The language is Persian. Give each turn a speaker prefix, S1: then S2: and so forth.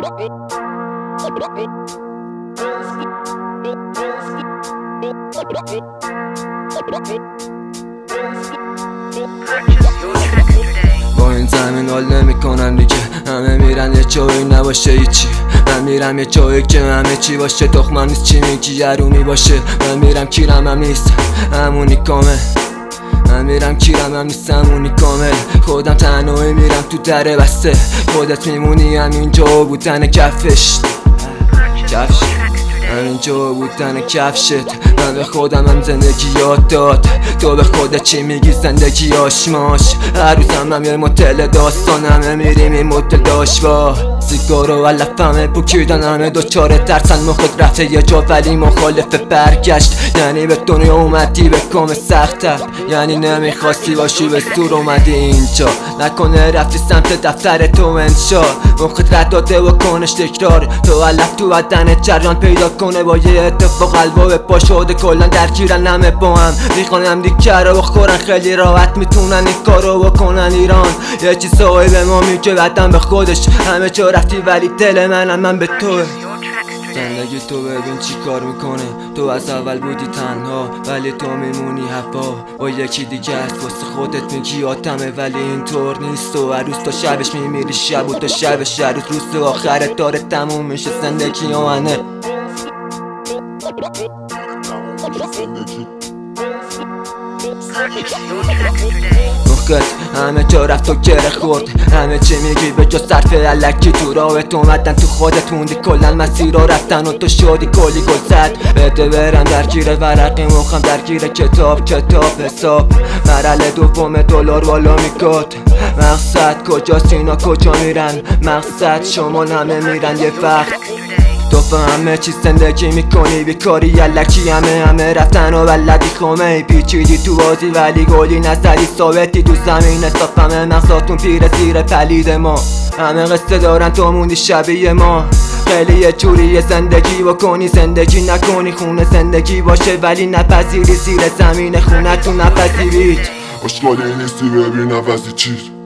S1: با این زمین حال نمیکنن دیگه، همه میرن یه جایی نباشه هیچی. من میرم یه جایی که همه چی باشه، تخمم نیست چی میگی یارونی باشه. من میرم کیرم هم نیست همونی کامل، من میرم کیرم هم نیست همونی کامل. خودم تنهایی میرم تو در بسته، خودت میمونی همینجا بودن کفش همینجا بودن کفشت. من به خودم هم زندگی یاد داد، تو به خودت چی میگی زندگی آشماش. هر روزم هم یه مدل داستان، همه میریم این مدل داشت با سیگار و علف همه بکیدن، همه دوچاره ترسن مخت رفته یه جا ولی مخالف برگشت. یعنی به دنیا اومدی به کام سخت‌تر، یعنی نمیخواستی باشی به سور اومدی اینجا. نکنه رفتی سمت دفتر تو انشا، مخت رد داده و کنش تکرار. تو علف تو بدن جریان پیدا کنه با یه اتفاق قلبا به پا شده کلن درگیرن همه با هم میخوانم دیگه رو بخورن، خیلی راحت میتونن این کارو بکنن. ایران یه چیزایی به ما میگه بعدم به خودش، همه جا رفتی ولی دل من به توه. زندگی تو ببین چی کار میکنه، تو از اول بودی تنها ولی تو میمونی هوا با یکی دیگه است. واسه خودت میگی آدمه ولی اینطور نیست. تو هر روز تا شبش میمیری شب و تا شبش هر روز آخرت داره تموم میشه زندگی آمنه. مخت همه جا رفت و گره خورد، همه چی میگی به جز صرف علکی. تو راهت اومدن تو خودت موندی کلن مسیر را رفتن و تو شدی کلی گل زد. بده برم درگیر ورقی مخم درگیر کتاب حساب. مرحله دوم دلار بالا میکد، مقصد کجاست اینا کجا میرن؟ مقصد شما همه میرن یه وقت. تو همه چیز زندگی میکنی بیکاری الکی، همه رفتن و بلدی خمه پیچیدی تو بازی ولی گلی نزدی ثابتی تو زمین حساب. همه مغزاتون پیر زیر پلید ما، همه قصه دارن تو موندی شبیه ما. خیلی یه جوری زندگی بکنی زندگی نکنی، خونه زندگی باشه ولی نپذیری زیر زمین خونه تو نپذیرید.
S2: اشکالی نیستی ببین نفسی چیز